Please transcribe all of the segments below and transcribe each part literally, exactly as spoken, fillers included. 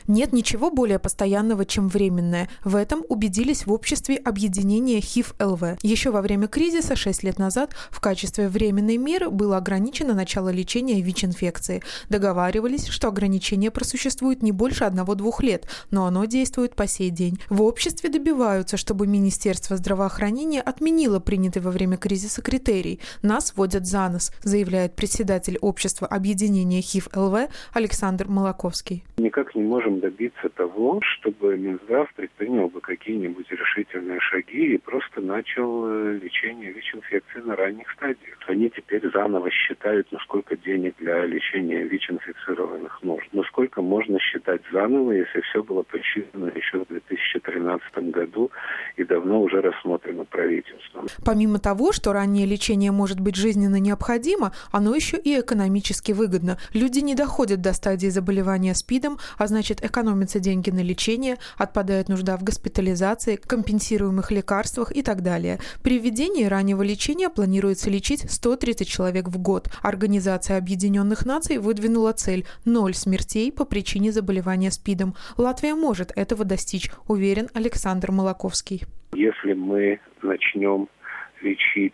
Нет ничего более постоянного, чем временное. В этом убедились в обществе объединения эйч ай ви эл ви. Еще во время кризиса шесть лет назад в качестве временной меры было ограничено начало лечения ВИЧ-инфекции. Договаривались, что ограничение просуществует не больше одного-двух лет, но оно действует по сей день. В обществе добиваются, чтобы Министерство здравоохранения отменило принятый во время кризиса критерий. Нас водят за нос, заявляет председатель общества объединения эйч ай ви эл ви Александр Молоковский. Никак не можем добиться того, чтобы Минздрав предпринял бы какие-нибудь решительные шаги и просто начал лечение ВИЧ-инфекции на ранних стадиях. Они теперь заново считают, ну сколько денег для лечения ВИЧ-инфицированных нужно. Но сколько можно считать заново, если все было посчитано еще в две тысячи тринадцатом году и давно уже рассмотрено правительством. Помимо того, что раннее лечение может быть жизненно необходимо, оно еще и экономически выгодно. Люди не доходят до стадии заболевания СПИДом, а значит экономятся деньги на лечение, отпадает нужда в госпитализации, компенсируемых лекарствах и так далее. При введении раннего лечения планируется лечить сто тридцать человек в год. Организация Объединенных Наций выдвинула цель – ноль смертей по причине заболевания СПИДом. Латвия может этого достичь, уверен Александр Молоковский. Если мы начнем лечить,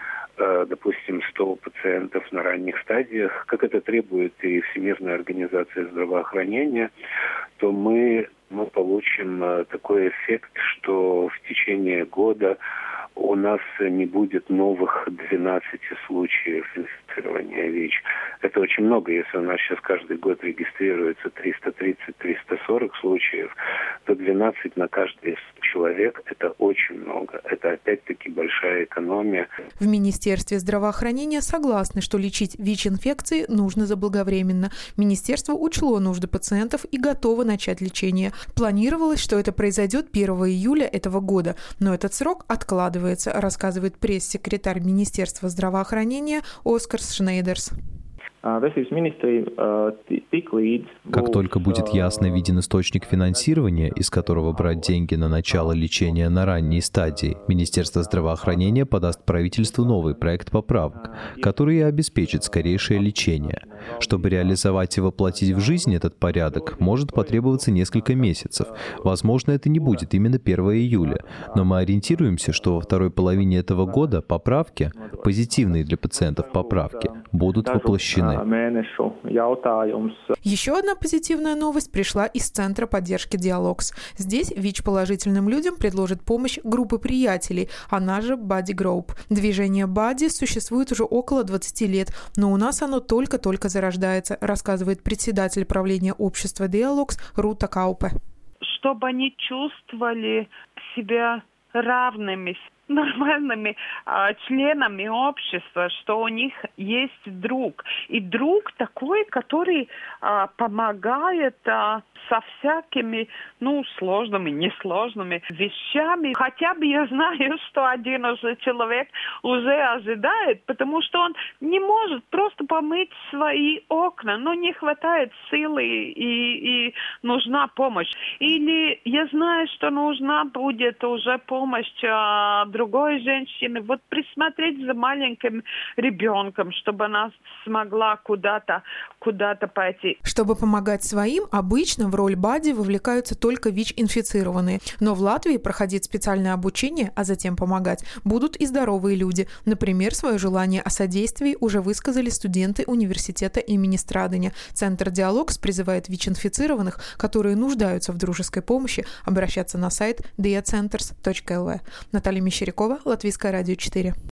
допустим, сто пациентов на ранних стадиях, как это требует и Всемирная организация здравоохранения, то мы, мы получим такой эффект, что в течение года у нас не будет новых двенадцати случаев инфицирования ВИЧ. Это очень много. Если у нас сейчас каждый год регистрируется триста тридцать - триста сорок случаев, то двенадцать на каждый человек – это очень много. Это опять-таки большая экономия. В Министерстве здравоохранения согласны, что лечить ВИЧ-инфекции нужно заблаговременно. Министерство учло нужды пациентов и готово начать лечение. Планировалось, что это произойдет первого июля этого года, но этот срок откладывается, рассказывает пресс-секретарь Министерства здравоохранения Оскар Шнейдерс. Как только будет ясно виден источник финансирования, из которого брать деньги на начало лечения на ранней стадии, Министерство здравоохранения подаст правительству новый проект поправок, который и обеспечит скорейшее лечение. Чтобы реализовать и воплотить в жизнь этот порядок, может потребоваться несколько месяцев. Возможно, это не будет именно первого июля, но мы ориентируемся, что во второй половине этого года поправки, позитивные для пациентов поправки, будут воплощены. Еще одна позитивная новость пришла из Центра поддержки «Диалогс». Здесь ВИЧ-положительным людям предложит помощь группы приятелей, она же Body Group. Движение Body существует уже около двадцати лет, но у нас оно только-только зарождается, рассказывает председатель правления общества «Диалогс» Рута Каупе. Чтобы они чувствовали себя равными, нормальными а, членами общества, что у них есть друг. И друг такой, который а, помогает а, со всякими, ну, сложными, несложными вещами. Хотя бы я знаю, что один уже человек уже ожидает, потому что он не может просто помыть свои окна, но не хватает силы и, и нужна помощь. Или я знаю, что нужна будет уже помощь а, другой женщины, вот присмотреть за маленьким ребенком, чтобы она смогла куда-то, куда-то пойти. Чтобы помогать своим, обычно в роль бади вовлекаются только ВИЧ-инфицированные. Но в Латвии проходить специальное обучение, а затем помогать, будут и здоровые люди. Например, свое желание о содействии уже высказали студенты университета имени Страдыня. Центр «Диалогс» призывает ВИЧ-инфицированных, которые нуждаются в дружеской помощи, обращаться на сайт диацентерс точка эл ви. Наталья Мещерякова, Латвийское радио четыре.